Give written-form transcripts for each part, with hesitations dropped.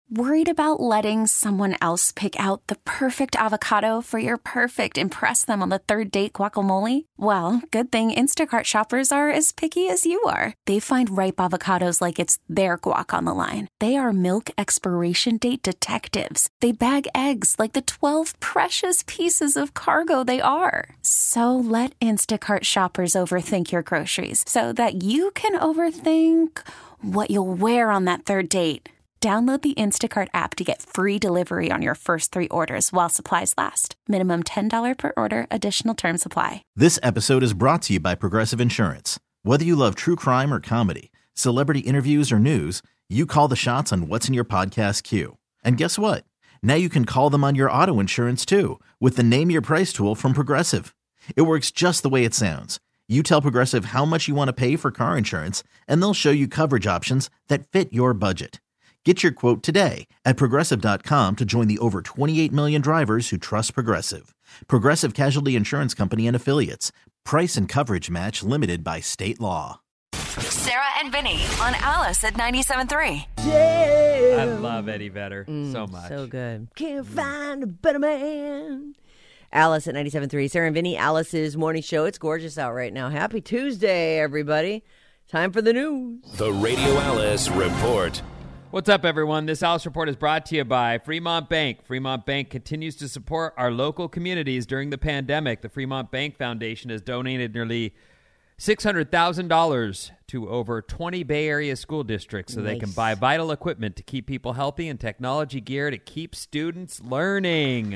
Worried about letting someone else pick out the perfect avocado for your perfect impress them on the third date guacamole? Well, good thing Instacart shoppers are as picky as you are. They find ripe avocados like it's their guac on the line. They are milk expiration date detectives. They bag eggs like the 12 precious pieces of cargo they are. So let Instacart shoppers overthink your groceries so that you can overthink what you'll wear on that third date. Download the Instacart app to get free delivery on your first 3 orders while supplies last. Minimum $10 per order. Additional terms apply. This episode is brought to you by Progressive Insurance. Whether you love true crime or comedy, celebrity interviews or news, you call the shots on what's in your podcast queue. And guess what? Now you can call them on your auto insurance too with the Name Your Price tool from Progressive. It works just the way it sounds. You tell Progressive how much you want to pay for car insurance, and they'll show you coverage options that fit your budget. Get your quote today at Progressive.com to join the over 28 million drivers who trust Progressive. Progressive Casualty Insurance Company and Affiliates. Price and coverage match limited by state law. Sarah and Vinny on Alice at 97.3. Yeah. I love Eddie Vedder so much. So good. Can't find a better man. Alice at 97.3. Sarah and Vinny, Alice's morning show. It's gorgeous out right now. Happy Tuesday, everybody. Time for the news. The Radio Alice Report. What's up, everyone? This Alice Report is brought to you by Fremont Bank. Fremont Bank continues to support our local communities during the pandemic. The Fremont Bank Foundation has donated nearly $600,000 to over 20 Bay Area school districts so they can buy vital equipment to keep people healthy and technology gear to keep students learning.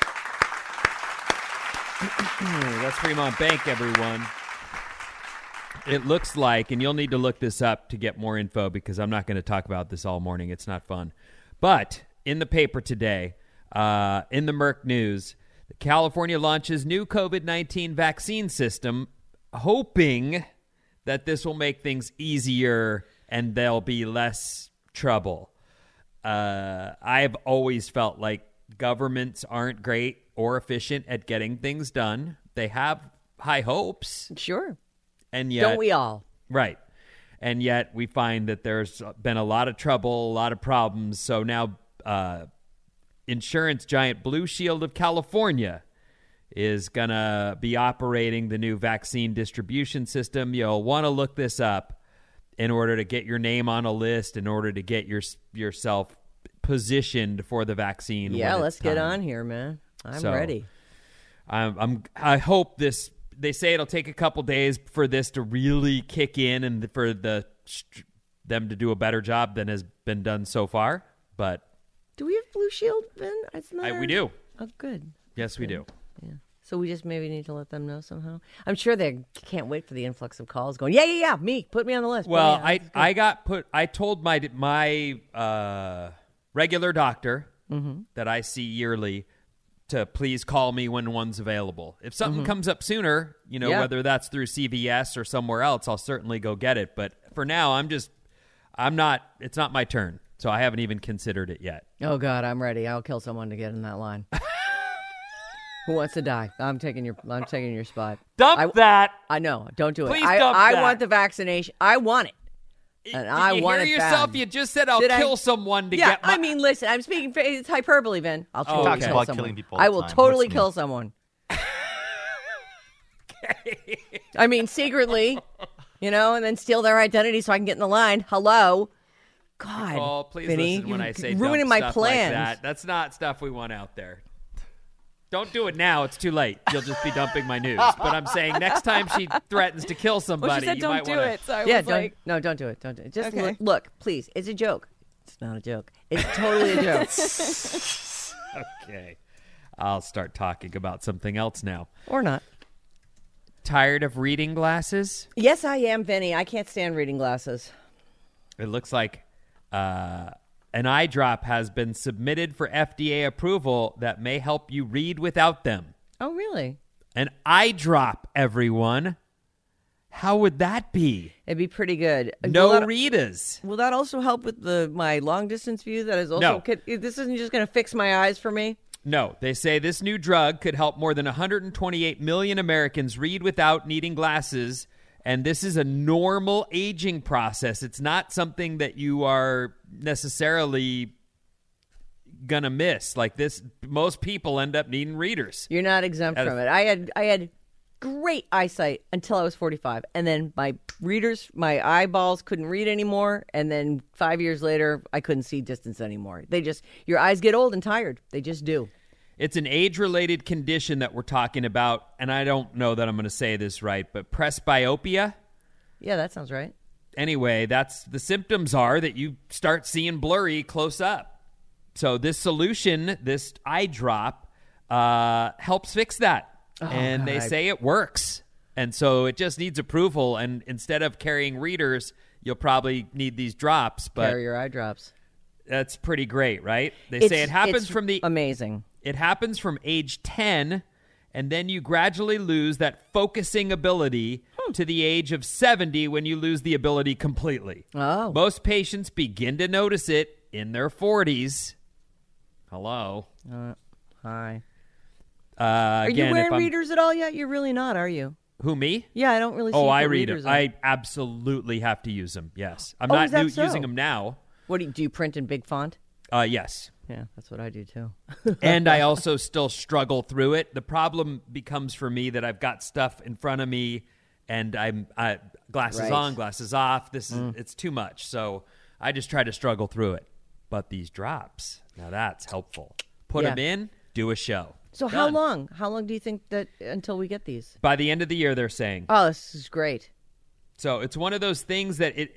That's Fremont Bank, everyone. It looks like, and you'll need to look this up to get more info because I'm not going to talk about this all morning. It's not fun. But in the paper today, in the Merck News, California launches new COVID-19 vaccine system, hoping that this will make things easier and there'll be less trouble. I've always felt like governments aren't great or efficient at getting things done. They have high hopes. Sure. And yet, don't we all? Right. And yet we find that there's been a lot of trouble, a lot of problems. So now insurance giant Blue Shield of California is going to be operating the new vaccine distribution system. You'll want to look this up in order to get your name on a list, in order to get yourself positioned for the vaccine. Yeah, let's get on here, man. I'm ready. I hope this... They say it'll take a couple days for this to really kick in and for them to do a better job than has been done so far. But do we have Blue Shield, Ben? It's not. We do. Oh, good. Yes, we do. Yeah. So we just maybe need to let them know somehow. I'm sure they can't wait for the influx of calls going, yeah, me, put me on the list. Well, I told my regular doctor that I see yearly to please call me when one's available. If something comes up sooner, whether that's through CVS or somewhere else, I'll certainly go get it. But for now, it's not my turn. So I haven't even considered it yet. Oh God, I'm ready. I'll kill someone to get in that line. Who wants to die? I'm taking your spot. Dump that. I know. Don't do it. Please dump that. I want the vaccination. I want it. And I want it yourself? bad. You just said I'll kill someone to get my... I mean, listen, I'm speaking... It's hyperbole, Vin. I'll totally kill someone. Killing people I will totally kill someone. Okay. I mean, secretly, and then steal their identity so I can get in the line. Hello? God, Oh, please Vinny, listen when I say ruining dumb my stuff plans. like that. That's not stuff we want out there. Don't do it now. It's too late. You'll just be dumping my news. But I'm saying next time she threatens to kill somebody, Well, she said you don't might do want it. So I Yeah, was like, don't do it. Don't do it. Just Okay. look, please. It's a joke. It's not a joke. It's totally a joke. Okay. I'll start talking about something else now. Or not. Tired of reading glasses? Yes, I am, Vinny. I can't stand reading glasses. It looks like an eye drop has been submitted for FDA approval that may help you read without them. Oh, really? An eye drop, everyone. How would that be? It'd be pretty good. No readers. Will that also help with my long distance view? That is also this isn't just going to fix my eyes for me. No, they say this new drug could help more than 128 million Americans read without needing glasses, and this is a normal aging process. It's not something that you are necessarily going to miss. Like this, most people end up needing readers. You're not exempt from it. I had great eyesight until I was 45. And then my eyeballs couldn't read anymore. And then 5 years later, I couldn't see distance anymore. Your eyes get old and tired. They just do. It's an age-related condition that we're talking about, and I don't know that I'm going to say this right, but presbyopia? Yeah, that sounds right. Anyway, the symptoms are that you start seeing blurry close up. So this solution, this eye drop, helps fix that. And they say it works. And so it just needs approval, and instead of carrying readers, you'll probably need these drops. But carry your eye drops. That's pretty great, right? They say it happens from the... Amazing. It happens from age 10, and then you gradually lose that focusing ability to the age of 70 when you lose the ability completely. Oh. Most patients begin to notice it in their 40s. Hello. Hi. Are you wearing readers at all yet? You're really not, are you? Who, me? Yeah, I don't really see I put read readers them. on. I absolutely have to use them, yes. I'm is not that so? using them now. What do you print in big font? Yes. Yeah, that's what I do too. And I also still struggle through it. The problem becomes for me that I've got stuff in front of me, and I'm glasses Right. on, glasses off. It's too much, so I just try to struggle through it. But these drops, now that's helpful. Put them in, do a show. So Done. how long? How long do you think that until we get these? By the end of the year, they're saying. Oh, this is great. So it's one of those things that it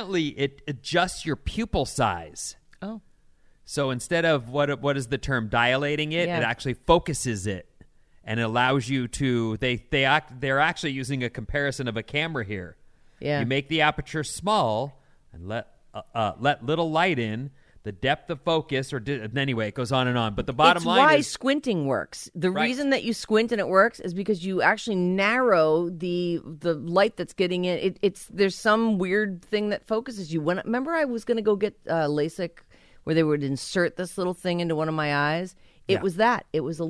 adjusts your pupil size. Oh. So instead of what is the term, dilating it, Yeah. it actually focuses it and allows you to. They're actually using a comparison of a camera here. Yeah. You make the aperture small and let little light in. The depth of focus, anyway, it goes on and on. But the bottom line why is squinting works. The Right. reason that you squint and it works is because you actually narrow the light that's getting in. There's some weird thing that focuses you. Remember, I was going to go get LASIK, where they would insert this little thing into one of my eyes. It was that. It was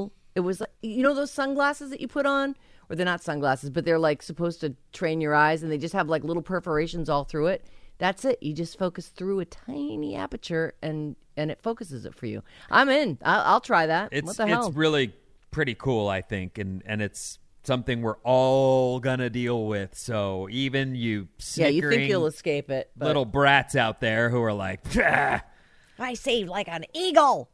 those sunglasses that you put on, or they're not sunglasses, but they're like supposed to train your eyes, and they just have like little perforations all through it. That's it. You just focus through a tiny aperture, and it focuses it for you. I'm in. I'll try that. What the hell? It's really pretty cool, I think, and it's something we're all gonna deal with. So even you snickering you think you'll escape it, but little brats out there who are like, I saved like an eagle.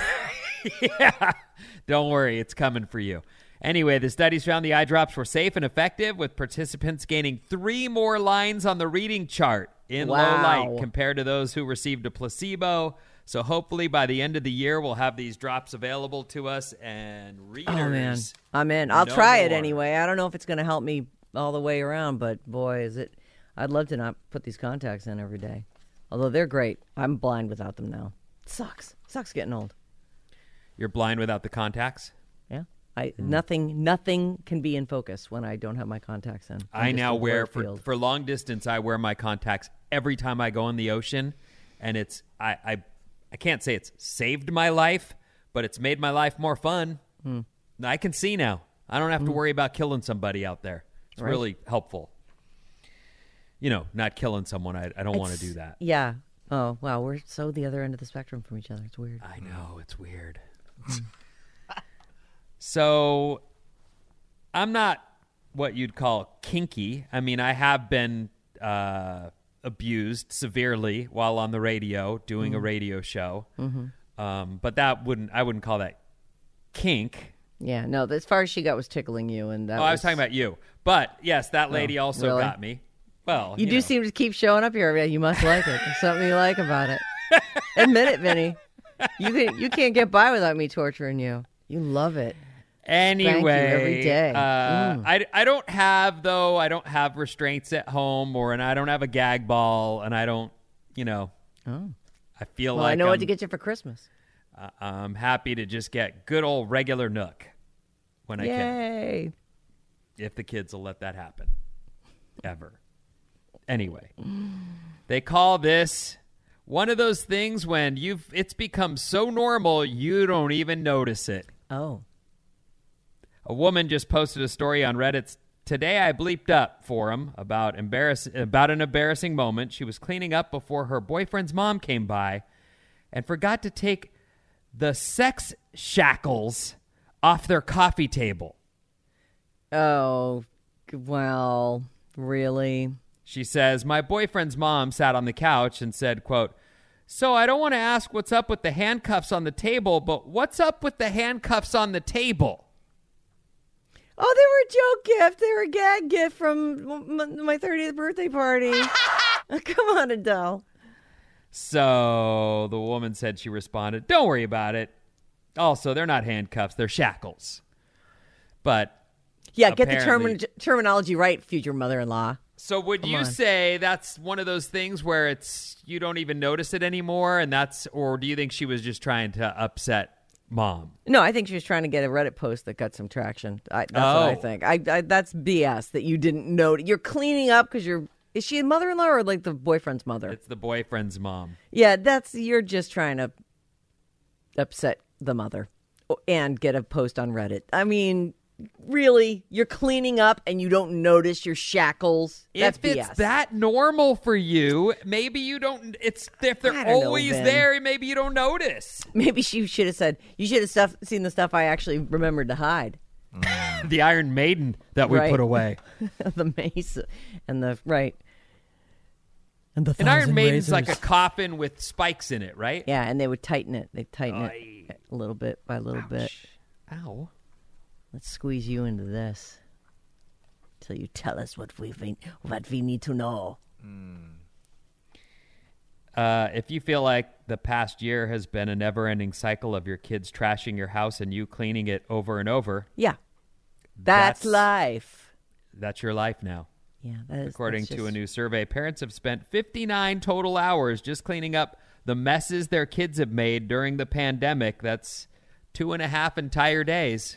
yeah, don't worry, it's coming for you. Anyway, the studies found the eye drops were safe and effective, with participants gaining 3 more lines on the reading chart in low light compared to those who received a placebo. So hopefully by the end of the year, we'll have these drops available to us and readers. Oh, man. I'm in. I'll try it anyway. I don't know if it's going to help me all the way around, but boy, is it. I'd love to not put these contacts in every day. Although they're great. I'm blind without them now. It sucks. Sucks getting old. You're blind without the contacts? Yeah. Nothing can be in focus when I don't have my contacts in. I now wear, for long distance, I wear my contacts every time I go in the ocean. And it's, I can't say it's saved my life, but it's made my life more fun. I can see now. I don't have to worry about killing somebody out there. It's really helpful. Not killing someone. I don't want to do that. Yeah. Oh, wow. We're so the other end of the spectrum from each other. It's weird. I know. It's weird. So I'm not what you'd call kinky. I mean, I have been abused severely while on the radio doing a radio show. But I wouldn't call that kink. Yeah, no, as far as she got was tickling you. And I was talking about you. But yes, that lady also really? got me. Well, you do seem to keep showing up here. Yeah, you must like it. There's something you like about it. Admit it, Vinny. You can't get by without me torturing you. You love it. Anyway, Spank you every day. I don't have restraints at home, and I don't have a gag ball, and I don't, I feel like I know what to get you for Christmas. I'm happy to just get good old regular Nook when I can. If the kids will let that happen. Ever. Anyway, they call this one of those things when it's become so normal you don't even notice it. Oh. A woman just posted a story on Reddit today. I bleeped up for him about an embarrassing moment. She was cleaning up before her boyfriend's mom came by and forgot to take the sex shackles off their coffee table. Oh, well, really? She says, my boyfriend's mom sat on the couch and said, quote, so I don't want to ask what's up with the handcuffs on the table, but what's up with the handcuffs on the table? Oh, they were a joke gift. They were a gag gift from my 30th birthday party. Come on, Adele. So the woman said, she responded, don't worry about it. Also, they're not handcuffs, they're shackles. But yeah, get the terminology right, future mother-in-law. So would you say that's one of those things where it's you don't even notice it anymore, and or do you think she was just trying to upset mom? No, I think she was trying to get a Reddit post that got some traction. That's what I think. That's BS that you didn't know. You're cleaning up because is she a mother-in-law or like the boyfriend's mother? It's the boyfriend's mom. Yeah, you're just trying to upset the mother and get a post on Reddit. I mean, really, you're cleaning up and you don't notice your shackles? That's if BS. It's that normal for if they're always there, maybe you don't notice. Maybe she should have said, you should have seen the stuff I actually remembered to hide. The Iron Maiden that we put away. The mace and the And an Iron Maiden's like a coffin with spikes in it, right? Yeah, and they would tighten it. They tighten it a little bit by a little bit. Ow. Let's squeeze you into this till you tell us what we need to know. If you feel like the past year has been a never-ending cycle of your kids trashing your house and you cleaning it over and over. Yeah. That's life. That's your life now. Yeah, according to a new survey. Parents have spent 59 total hours just cleaning up the messes their kids have made during the pandemic. That's 2.5 entire days.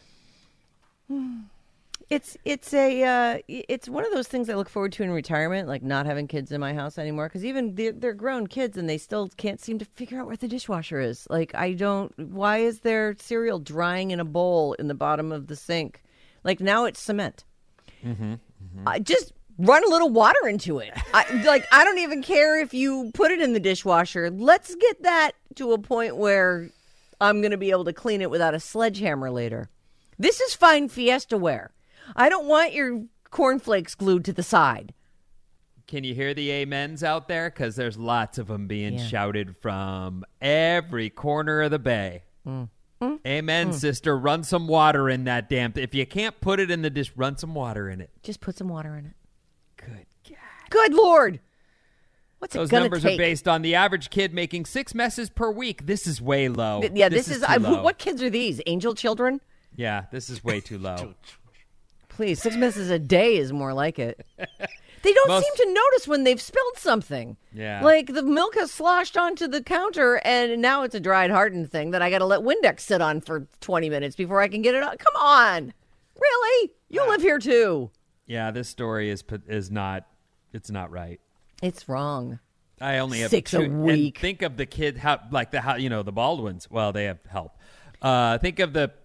It's one of those things I look forward to in retirement, like not having kids in my house anymore. Because even they're grown kids and they still can't seem to figure out where the dishwasher is. Like why is there cereal drying in a bowl in the bottom of the sink? Like now it's cement. I just run a little water into it. I don't even care if you put it in the dishwasher. Let's get that to a point where I'm going to be able to clean it without a sledgehammer later. This is fine Fiesta ware. I don't want your cornflakes glued to the side. Can you hear the amens out there? Because there's lots of them being shouted from every corner of the bay. Amen, sister. Run some water in that damn thing. If you can't put it in the dish, run some water in it. Just put some water in it. Good God. Good Lord. What's Those it going to take? Those numbers are based on the average kid making 6 messes per week. This is way low. This is too low. What kids are these? Angel children? Yeah, this is way too low. Please, 6 messes a day is more like it. They don't seem to notice when they've spilled something. Yeah. Like the milk has sloshed onto the counter and now it's a dried hardened thing that I got to let Windex sit on for 20 minutes before I can get it on. Come on. Really? You live here too. Yeah, this story is not, it's not right. It's wrong. I only have 6 2 a week. And think of the kid, the Baldwins. Well, they have help. Think of the,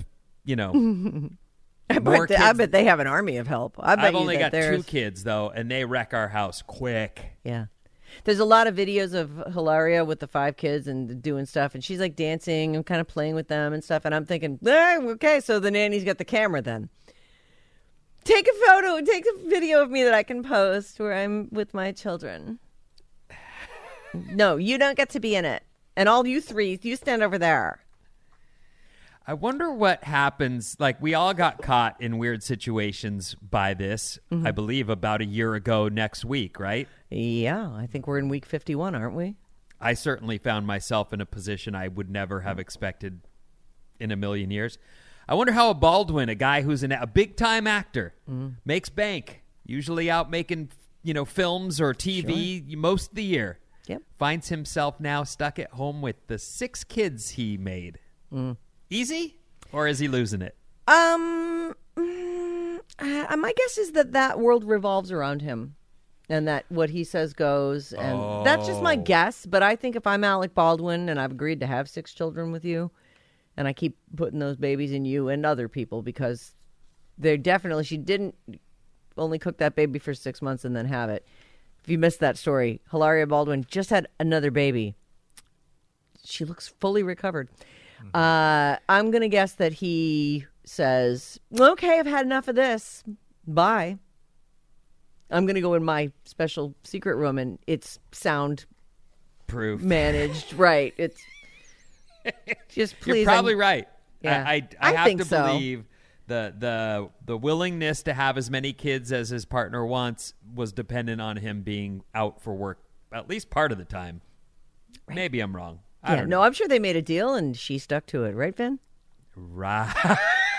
more kids. I bet they have an army of help. I've only got 2 kids, though, and they wreck our house quick. Yeah. There's a lot of videos of Hilaria with the 5 kids and doing stuff, and she's like dancing and kind of playing with them and stuff, and I'm thinking, okay, so the nanny's got the camera then. Take a video of me that I can post where I'm with my children. No, you don't get to be in it. And all you 3, you stand over there. I wonder what happens. Like, we all got caught in weird situations by this, I believe, about a year ago next week, right? Yeah, I think we're in week 51, aren't we? I certainly found myself in a position I would never have expected in a million years. I wonder how a Baldwin, a guy who's a big-time actor, makes bank, usually out making, films or TV most of the year, finds himself now stuck at home with the 6 kids he made. Easy? Or is he losing it? My guess is that world revolves around him and that what he says goes. And that's just my guess. But I think if I'm Alec Baldwin and I've agreed to have 6 children with you and I keep putting those babies in you and other people because she didn't only cook that baby for 6 months and then have it. If you missed that story, Hilaria Baldwin just had another baby. She looks fully recovered. I'm going to guess that he says, okay, I've had enough of this. Bye. I'm going to go in my special secret room, and it's sound Proof. managed. Right. It's just please. You're probably right. Yeah. I have think to so. believe the willingness to have as many kids as his partner wants was dependent on him being out for work at least part of the time. Right. Maybe I'm wrong. I don't know. I'm sure they made a deal, and she stuck to it. Right, Vin? Right.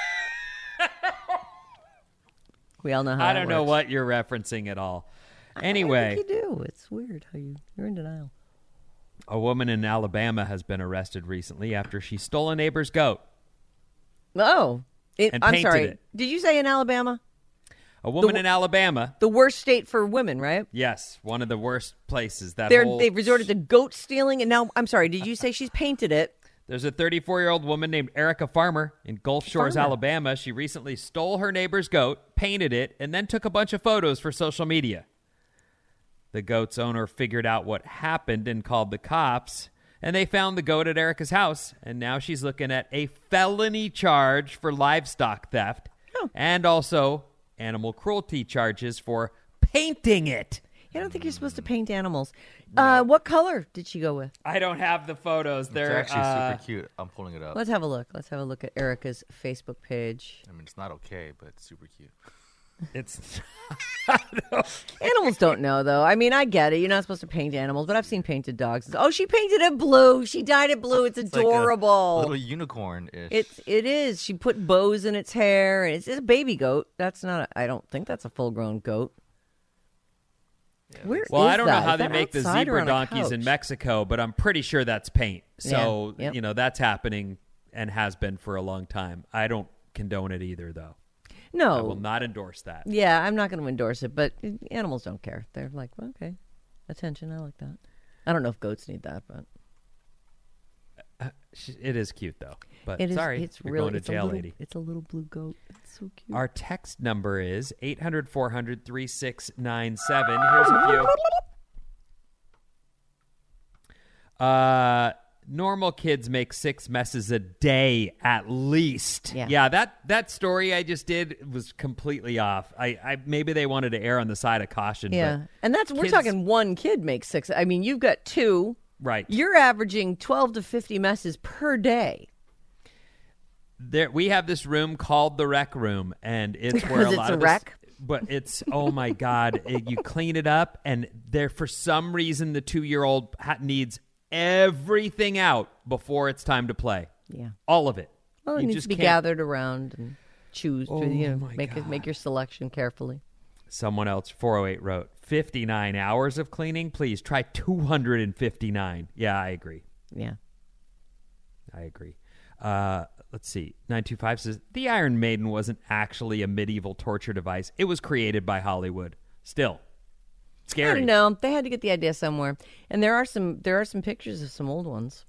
We all know how I that don't know works. what you're referencing at all. Anyway. I think you do. It's weird how you're in denial. A woman in Alabama has been arrested recently after she stole a neighbor's goat. Oh. And I'm painted sorry. it. Did you say in Alabama? A woman in Alabama. The worst state for women, right? Yes, one of the worst places. They've resorted to goat stealing, and now, I'm sorry, did you say she's painted it? There's a 34-year-old woman named Erica Farmer in Gulf Shores, Alabama. She recently stole her neighbor's goat, painted it, and then took a bunch of photos for social media. The goat's owner figured out what happened and called the cops, and they found the goat at Erica's house, and now she's looking at a felony charge for livestock theft and also animal cruelty charges for painting it. I don't think you're supposed to paint animals. What color did she go with? I don't have the photos. They're It's actually super cute. I'm pulling it up. Let's have a look. Let's have a look at Erica's Facebook page. I mean, it's not okay, but it's super cute. It's Animals don't know, though. I mean, I get it. You're not supposed to paint animals, but I've seen painted dogs. Oh, she painted it blue. She dyed it blue. It's adorable. Like a little unicorn-ish. It is. She put bows in its hair. It's a baby goat. That's not. I don't think that's a full-grown goat. Where Well, is I don't know that? how Is they that make the outside or zebra on a donkeys in couch? Mexico, but I'm pretty sure that's paint. So, Yeah, yep. that's happening and has been for a long time. I don't condone it either, though. No. I will not endorse that. Yeah, I'm not going to endorse it, but animals don't care. They're like, well, okay, attention. I like that. I don't know if goats need that, but It is cute, though. But it is. sorry, It's you're really going to it's a jail, little, lady. It's a little blue goat. It's so cute. Our text number is 800-400-3697. Here's a few. Normal kids make 6 messes a day at least. Yeah. That story I just did was completely off. I maybe they wanted to err on the side of caution. Yeah, but and we're kids- talking one kid makes 6. I mean, you've got 2. Right. You're averaging 12 to 50 messes per day. We have this room called the rec room, and it's where Because a lot it's a of wreck? But it's oh my god! You clean it up, and there for some reason the 2-year-old needs everything out before it's time to play. Yeah. All of it. Well, it You needs just to be can't- gathered around and choose. Oh, my God. Make your selection carefully. Someone else 408 wrote 59 hours of cleaning. Please try 259. Yeah, I agree. Yeah. I agree. Let's see. 925 says, the Iron Maiden wasn't actually a medieval torture device. It was created by Hollywood. Still. Scary. I don't know. They had to get the idea somewhere. And there are some pictures of some old ones.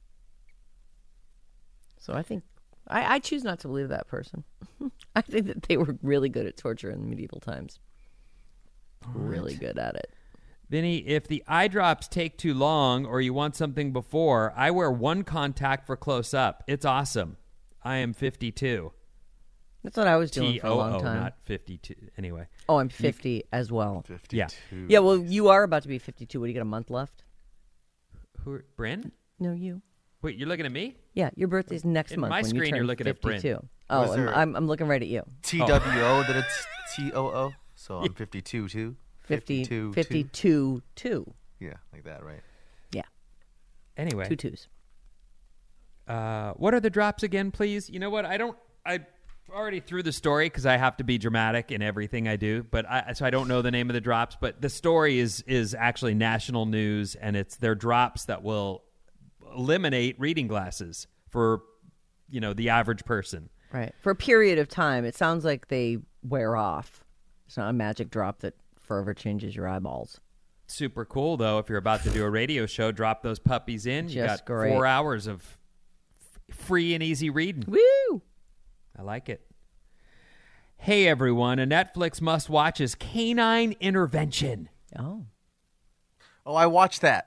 So I think I choose not to believe that person. I think that they were really good at torture in medieval times. Really good at it. Vinny, if the eye drops take too long or you want something before, I wear one contact for close up. It's awesome. I am 52. That's what I was doing for a long T-O-O, time. not 52. Anyway. Oh, I'm 50 as well. 52. Yeah. Yeah, well, you are about to be 52. What, do you got a month left? Bryn? No, you. Wait, you're looking at me? Yeah, your birthday's next In month. my when screen, you turn you're looking at Bryn. 52. Was Oh, there- I'm looking right at you. TWO, that it's TOO. So I'm 52 too. 52, 2. Yeah, like that, right? Yeah, Anyway. 2 2s. What are the drops again, please? You know what? I already threw the story because I have to be dramatic in everything I do, so I don't know the name of the drops. But the story is actually national news, and it's their drops that will eliminate reading glasses for the average person. Right. For a period of time. It sounds like they wear off. It's not a magic drop that forever changes your eyeballs. Super cool though. If you're about to do a radio show, drop those puppies in. You Just got great. 4 hours of free and easy reading. Woo! I like it. Hey everyone, a Netflix must-watch is Canine Intervention. Oh. Oh, I watched that.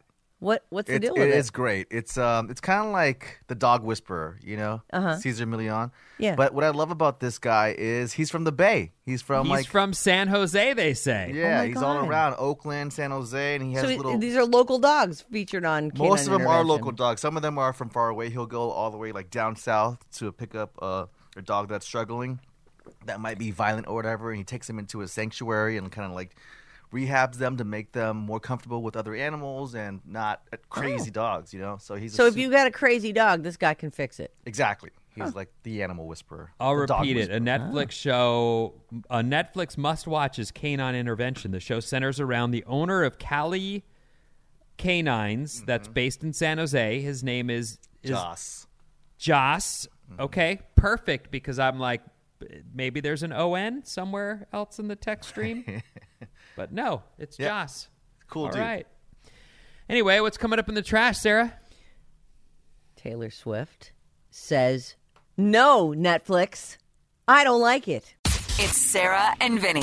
What's the deal with it? It's great. It's kind of like the dog whisperer, Cesar Millan. Yeah. But what I love about this guy is he's from the Bay. He's from San Jose, they say. Yeah, my he's God. all around Oakland, San Jose, and he has these are local dogs featured on Canine Most of them are Intervention. local dogs. Some of them are from far away. He'll go all the way like down south to pick up a dog that's struggling, that might be violent or whatever, and he takes them into a sanctuary and kind of like rehabs them to make them more comfortable with other animals and not crazy dogs, So if you got a crazy dog, this guy can fix it. Exactly. He's like the animal whisperer. I'll the dog repeat it. whisperer. A Netflix show, a Netflix must-watch is Canine Intervention. The show centers around the owner of Cali Canines that's based in San Jose. His name is Joss. Joss. Okay, perfect, because I'm like, maybe there's an O-N somewhere else in the text stream. But no, it's Joss. Cool All dude. right. Anyway, what's coming up in the trash, Sarah? Taylor Swift says, "No, Netflix, I don't like it." It's Sarah and Vinny.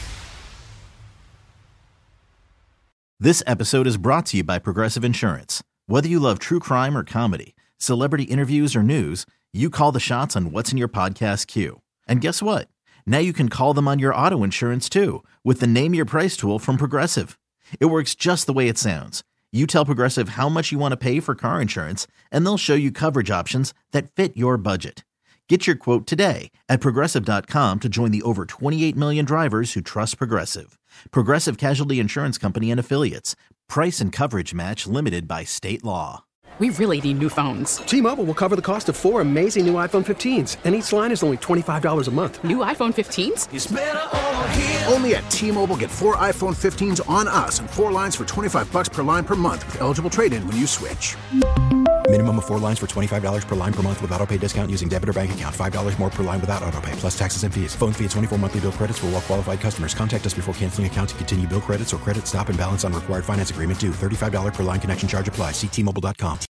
This episode is brought to you by Progressive Insurance. Whether you love true crime or comedy, celebrity interviews or news, you call the shots on what's in your podcast queue. And guess what? Now you can call them on your auto insurance too with the Name Your Price tool from Progressive. It works just the way it sounds. You tell Progressive how much you want to pay for car insurance, and they'll show you coverage options that fit your budget. Get your quote today at Progressive.com to join the over 28 million drivers who trust Progressive. Progressive Casualty Insurance Company and Affiliates. Price and coverage match limited by state law. We really need new phones. T-Mobile will cover the cost of 4 amazing new iPhone 15s, and each line is only $25 a month. New iPhone 15s? It's better over here. Only at T-Mobile, get 4 iPhone 15s on us and 4 lines for $25 per line per month with eligible trade-in when you switch. Minimum of 4 lines for $25 per line per month with autopay discount using debit or bank account. $5 more per line without autopay, plus taxes and fees. Phone fee at 24 monthly bill credits for well-qualified customers. Contact us before canceling account to continue bill credits or credit stop and balance on required finance agreement due. $35 per line connection charge applies. See T-Mobile.com.